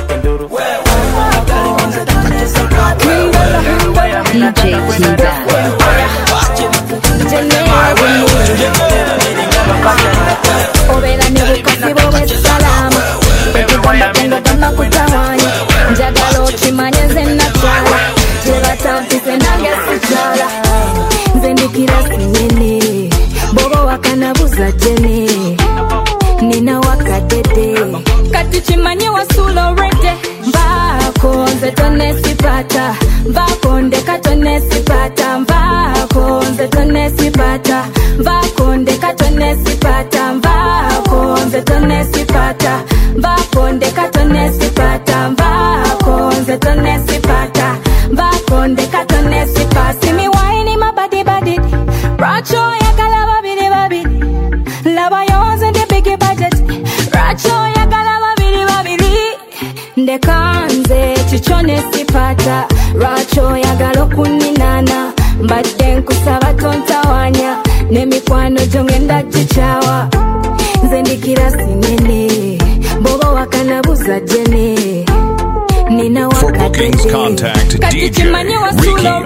Obera nebukasi bobe salama Bekugamba kendo tama kutawanya Njagalo chimanye zenna chala Jebatantise nange sichala Nzendikira sinyene Bobo wakanabuza jene Nina wakadede Kati chimanye wasulo rete Mbako nze tone sipata Mbako ndeka tone sipata Mbako nze tone sipata Mbako ndeka tone sipata Mbako nze tone sipata Mbako ndeka tone sipata Mbako nze tone sipata Mbako ndeka tone sipata Simi waini mabadi badi Racho ya kalaba bidi Laba yonze ndi bigi budget Racho ya kalaba bidi Ndekanze chichone sipata Racho ya galo kuninana Mbadde nkusaba tontawanya Nemikwano jongenda chichawa Nzendikira sinene Bobo wakanabuza jene Nina For bookings, contact DJ Ricky on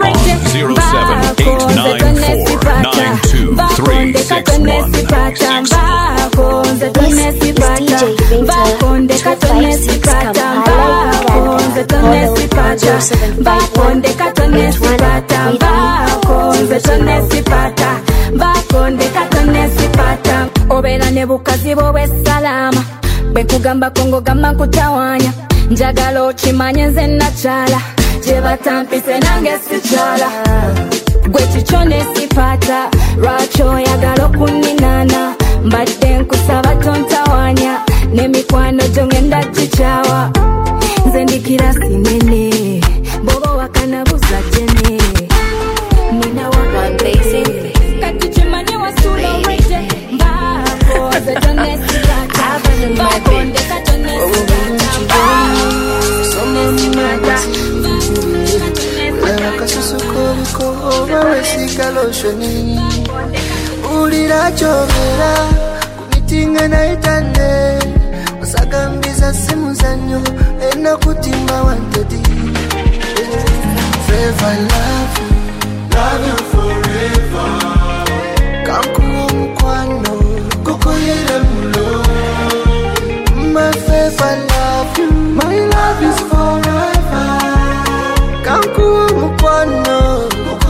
0789492366. Obera nebukazi bobe salama Bekugamba kongo gamba kutawanya Njagala ochimanye nze nachala Jebatampise nange sichala Gwe chichone sipata Racho yagala okuninana Mbadde nkusaba tontawanya Nemikwano jongenda chichawa Nze ndikira sinene Bobo wakanabuza jene Nina wakadeze Kati chimanye wasulo wete Mbako nze tone sipata Mbako ndeka tone sipata Loshoni ulira chogera kunitinga na itande usagambiza simu zanyo ena kutimba wanted forever love you forever kanku mkwano kokoyere mulo my forever love you my love is forever kanku mkwano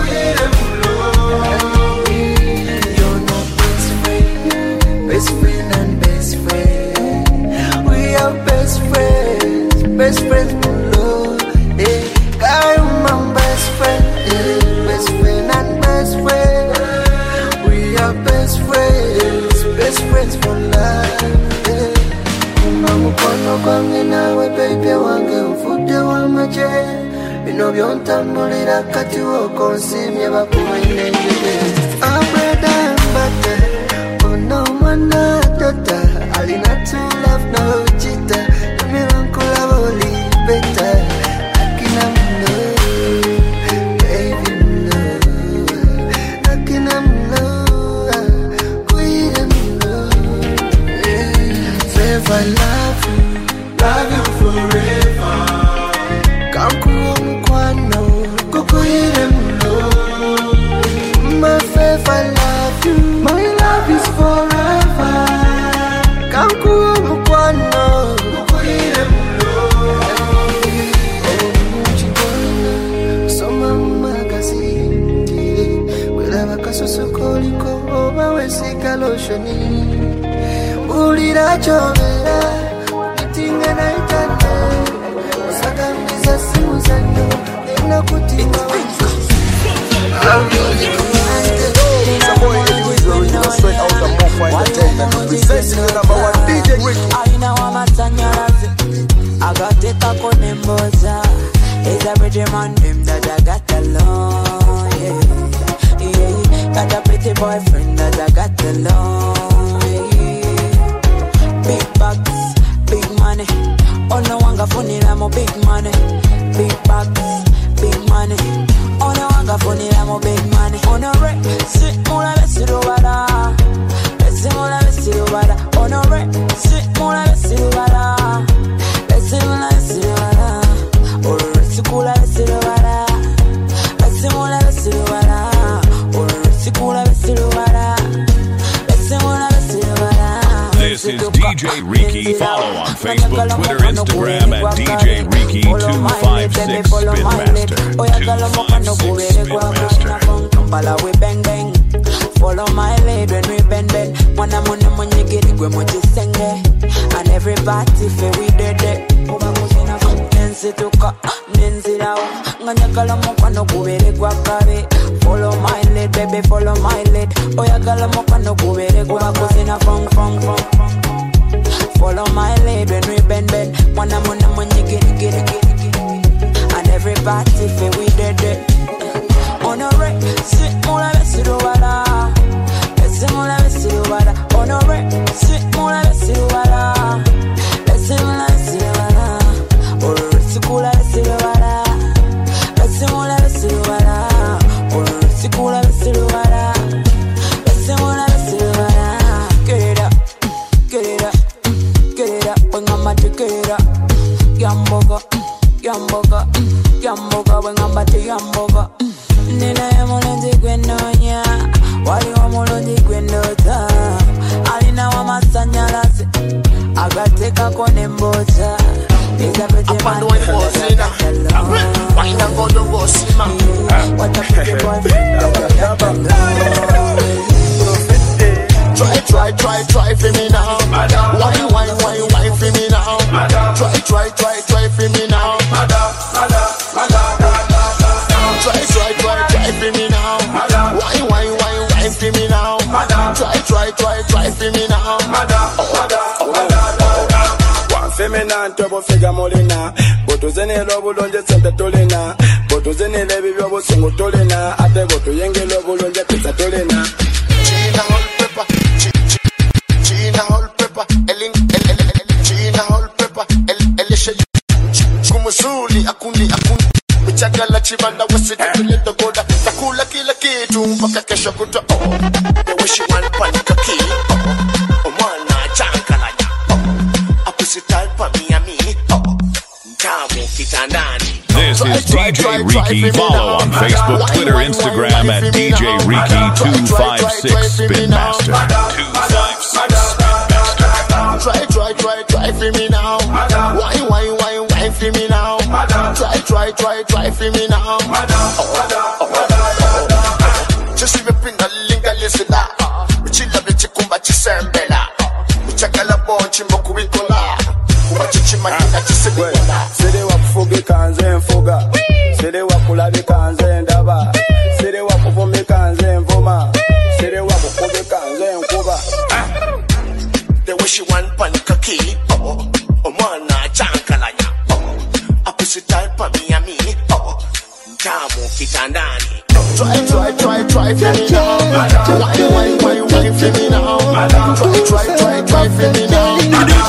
best friend and best friend. We are best friends, Lord. Hey, I'm my best friend, best friend and best friend. We are best friends for life. Hey, Mumukono kwange nawe baby wange mfute wa maje. Bino byontamulira kati wokonsimye bakuwene njebe. I'm bread and butter. No mana tota alina to love no chita mirankula boli beta akina mno baby no akina mno kuira mno forever love you forever akateka kone mboza. It's a pretty man them that I got alone, yeah. Got a pretty boyfriend that I got alone, yeah. Big bucks, big money. Oh no one got funny, I'm a big money. Big bucks, big money. Oh no one got funny, I'm a big money. Oh no re, sit mula vestido vada. Vesti mula vestido vada. Oh no re, sit mula vestido vada. Vesti mula vestido vada. Oh re, sit mula vestido vada. Vesti mula vestido vada. Oh re, sit mula vestido vada. Vesti mula vestido vada. This is DJ Riki. Follow on Facebook, Twitter, Instagram at DJ Riki256 Spinmaster. 256 Spinmaster. Follow my lead when we bend. Mwana mwana mwenye giri gwe moji senge. And everybody feel we did it. Oba kuzina nensi tuka, nensi lao. Nganyakala mokano kubere kwa kare. Follow my lead, baby, follow my lead. Oyakala mokano kubere kwa kuzina fong. Follow my lead when we bend. Mwana mwana mwenye giri. And everybody feel we did it. On a wreck, sit mula vestido vada. Vesti mula vestido vada. On a wreck, sit mula vestido vada. Vesti mula vestido vada. Or vesti mula vestido vada. Vesti mula vestido vada. Or vesti mula vestido vada. Vesti mula vestido vada. Get it up, get it up, get it up. When I'm at you, get it up. Yamboga, when I'm at you, yamboga. Nina ya mulungi gwenonya, wali wa mulungi gwendota. Alina wa masanyalaze, agateka kone mboza. Is a pretty man that I got alone. Why not go to Bosima? What a pretty boyfriend that I got alone. Try for me now. Why for me now? Try for me now. Try for me now. Why for me now? Try for me now. One feminine trouble figure molina. Botuzene lobo lonje sente tolina. Botuzene lebi yobo sungu tolina. Ate goto yenge lobo lonje pizza tolina. China whole pepper. China whole pepper. China whole pepper. Elisha kumusuli akundi. Chakala chibanda wasiti kuleta goda. Takula kila kitu mpaka kesho kuta. The way she want panika ki. Mwana chankala ya. Apisital pa Miami. Mtamu kitandani. This is DJ Riki. Follow on Facebook, Twitter, Instagram at DJ Riki256 Spinmaster. 256 Spinmaster. Try for me now. Why for me now? Try for me now. Just even bring a linga listener. Chilla bichikumba chisembela. Chakala bonchi mboku wikola. Umachichimanya chisebela. Sede wakufuge kanze mfuga. Sede wakulabi kanze ndaba. Sede wakuvumi kanze mvuma. Sede wakufuge kanze mkuba. The way she want panika ki. Mwana chankalanya. Apisital pa Miami. Mtamu kitandani. Try for me now. Why for me now? Try for me now.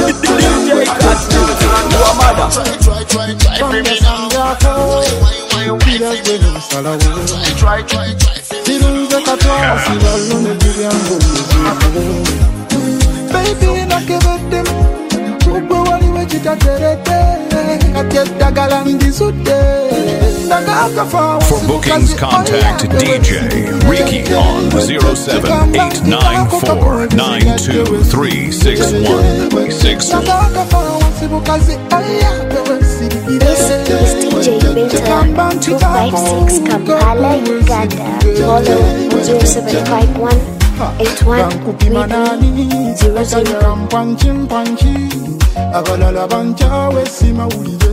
Try for me now. Baby, knock it at them. For bookings, contact DJ Riki on 07894923661. This is DJ Beta 256 Kampala, Uganda. Follow on 0751 813300. Abalala banchawe simawulire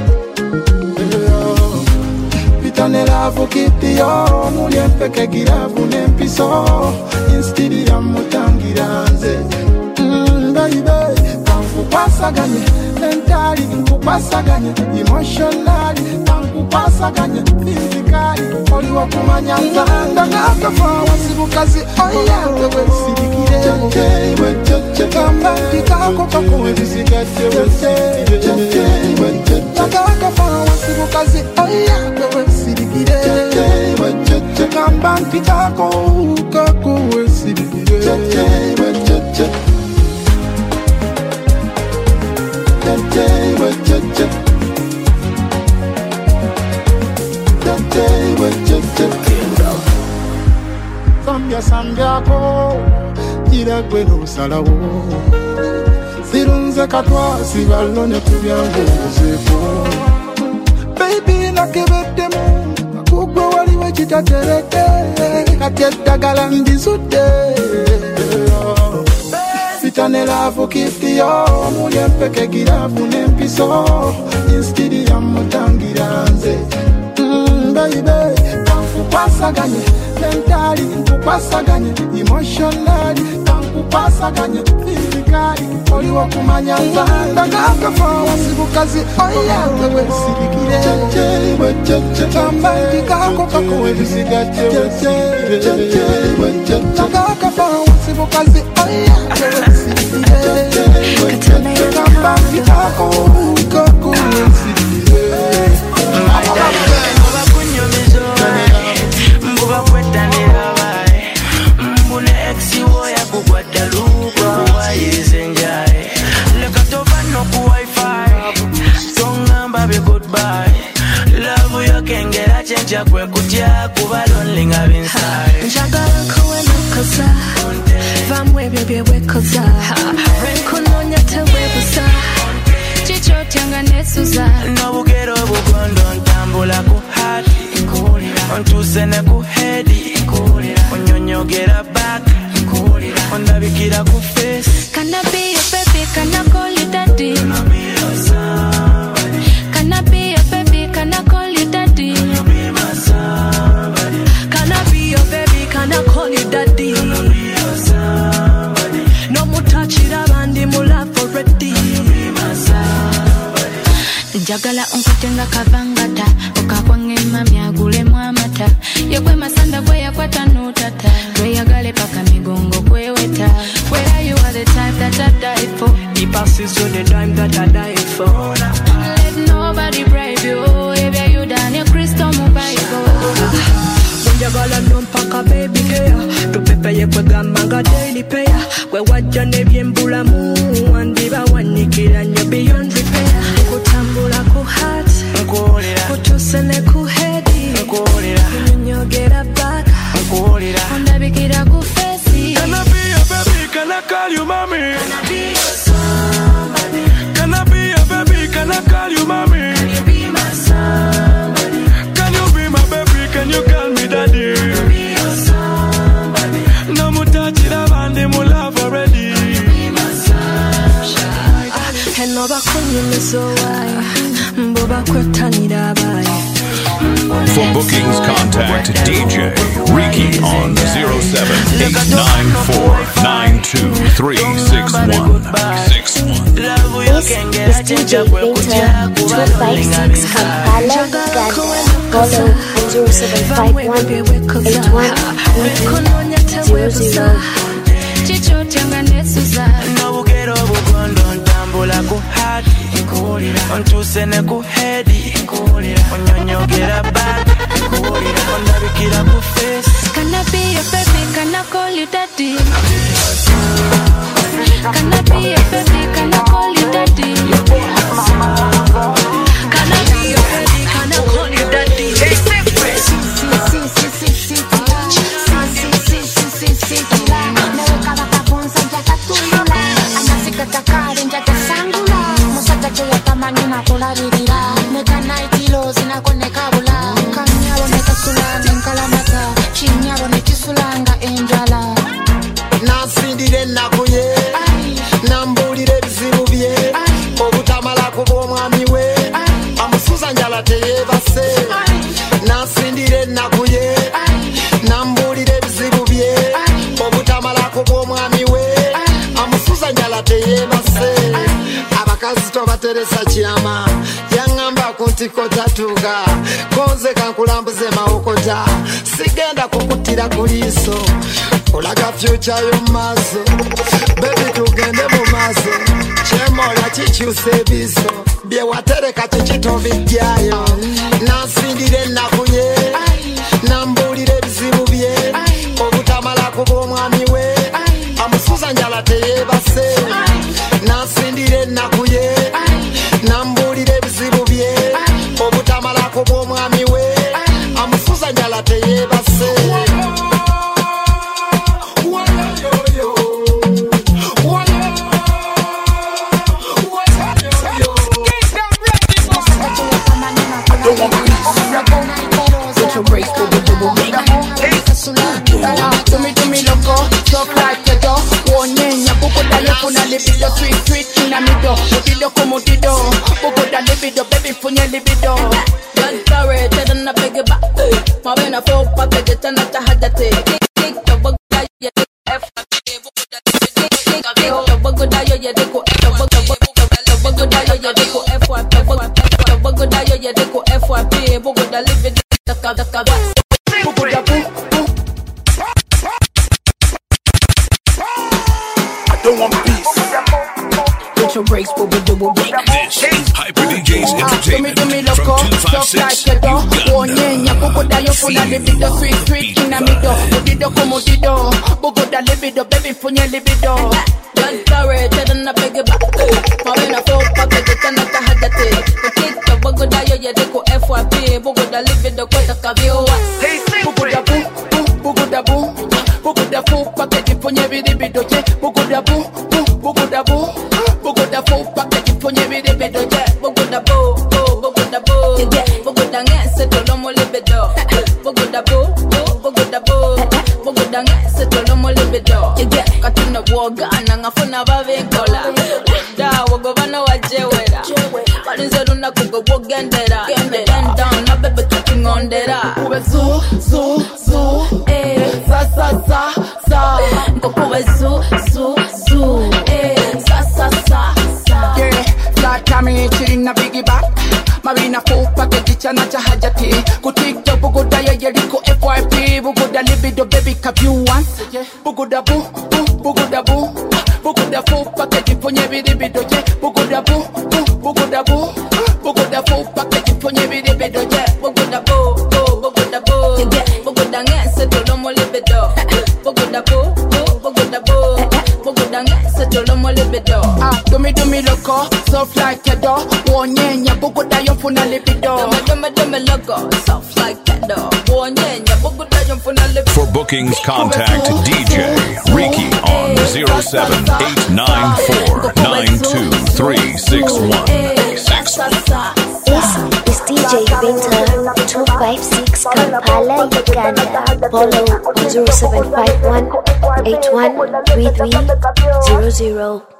Pitanela fukitiyo Muli empeke girafu nempiso Instidi ya mutangiranze Baby, kanfu pasaganye mentally, kupasaganye, emotionally, kupasaganye, physically, oli wakumanya nzanda ngakafa wasibukazi, oya wewe sibikire, kamba kikako kako webisigate ngakafa wasibukazi, oya wewe sibikire, kamba kikako kako wesibikire. Sambyako kiragwe n'osalawo sirunze katwa sibalone kubyanguzeeko baby nakebeddemu kugwe waliwo kitatereke kati eddagala ndizudde sitane laavu kifiyo omuli empeke giraavu n'empiso instiri yamutangira nze baby kupasaganye mentally, kupasaganye emotionally, kupasaganye physically, oli wakumanya nzanda ngakafa wasibukazi, oya wewe sibikire, kamba kikako kako webisigate ngakafa wasibukazi, oya wewe sibikire, kamba kikako kako webisigate. Mbuga kwetanira bae mbune exi woya kugwada lugo wayize njae leka tova no ku wifi tongamba be goodbye love yakengera chenja kwe kutya kuba lonely ngabinside njagala kuwe nokoza vamwe bebe wekoza renkononya tewebusa chicho tyanga nesuza nobugero bugondo ntambula ku hati ontuzene ku headi onyonyogera back ondabikira ku face. Can I be your baby? Can I call you daddy? Can I be your baby? Can I call you daddy? Can I be your baby? Can I call you daddy? No more touch it abandi mula for ready. Njagala onkutenga kavangata okakwange mami agulemu amata yekwe masanda gwe yakwata n'otata tweyagale paka migongo kweweta where you are the type that I die for the passes on the dime that I die for let nobody bribe you if you done your crystal mobile njagala nompaka baby care tupepeye kwegambanga daily payer kwe wajja nebyembulamu wandiba wanyikira nnyo beyond repair kutambula ku heart kutusene ku headi kunyonyogera back ondabikira ku face. Can I be your baby? Can I call you mommy? Can I be your somebody? Can I be your baby? Can I call you mommy? Can you be my somebody? Can you be my baby? Can you call me daddy? Can I be your somebody? No more touch it abandi mu love already. Can you be my sunshine? Hello bakunyumiza owaye mbuba kwetanira abaye. For bookings, contact DJ Riki on 07894923661. This is DJ Winter 256 Kampala, Uganda. Follow on 0751811100. chicho tyanga nesuza nobugero bugondo ntambula ku hati ontuzene ku headi onyonyogera back ondabikira ku face. Can I be your baby? Can I call you daddy? Can I be your baby? Can I call you daddy? Can I be your baby? Can I call you daddy? nasindire nakuye nambulire ebizibu bye obutamala kuba omwami we amusuza njala teyebase nasindire nakuye nambulire ebizibu bye obutamala kuba omwami we amusuza njala teyebase abakazi tobatera yateresa kyama yaŋŋamba ku ntiko tatuuka konze kankulambuze mawokota sigenda kukuttira ku liiso olaga fyuca y'omu maaso bebi tugende mu maaso kyemola kikyusa ebiso bye watereka kikitobijjayo nansindira ennaku ye nambuulira ebizibu bye obutamala kuba omwami we amusuza njala teyeebase nansindira ennaku ye nambuulira ebizibu bye obutamala kuba omwami we amusuza njala teyeebase Do me loco, talk like the dog. Wonyenya buko da yefu na libido, sweet ina mido. Libido como dido, buko da libido, baby funye libido. Don't worry, tell them na beg it back. Mawena fo package tana tahadate. Kick the bugo da ye F. Bugo da yo ye deko F. Bugo da yo ye deko F. Bugo da yo ye deko F. Bugo da libido, taka. Bugo da boom. Don't want peace. Get your brakes, boo. This is Hyper DJs Entertainment from 256 Uganda. Wonyenya buko da yo funa libido, sweet ina mido. Libido como dido, buko da libido, baby funye libido. Don't worry, tell them na beg it back. Mawena fo package tana tahadate. Kick the buko da yo ye deko FYP, buko da libido kwa takavio. Buko da boom, buko da boom. Buko da fo package funye libido, buko da boom, buko da boom. Buko da fo package funye libido, buko da boom, buko da boom. Buko da ngese tolomo libido. Buko da boom, buko da boom. Buko da ngese tolomo libido. Katina woga anangafuna bavenkola. Da wogo bana wajewera. Balinze luna kugo wogendera. Bend down, my baby touching on dera. Ube zo, sa. Nkokube zo, sa. Yeah, flat tummy chilling na biggie back. Marina full package chana cha hajati. Kutikto bugo da ya yeliko FYP. Bugo da libido baby cap you once. Bugo da boom, bugo da boom. Bugo da full package ponye libido je. Bugo da boom, bugo da boom. Bugo da full package ponye libido je. Bugo da boom, bugo da boom. Bugo da ngese tolomo libido. Bugo da boom, bugo da boom. Bugo da ngese tolomo libido. Do me loco, soft like a dog. Wonyenya bugo da yo funa libido. Do me loco, soft like a dog. Wonyenya bugo da yo funa libido. For bookings, contact DJ Ricky on 07894923616. This is DJ Winter 256 Kampala, Uganda. Follow 0751 813300.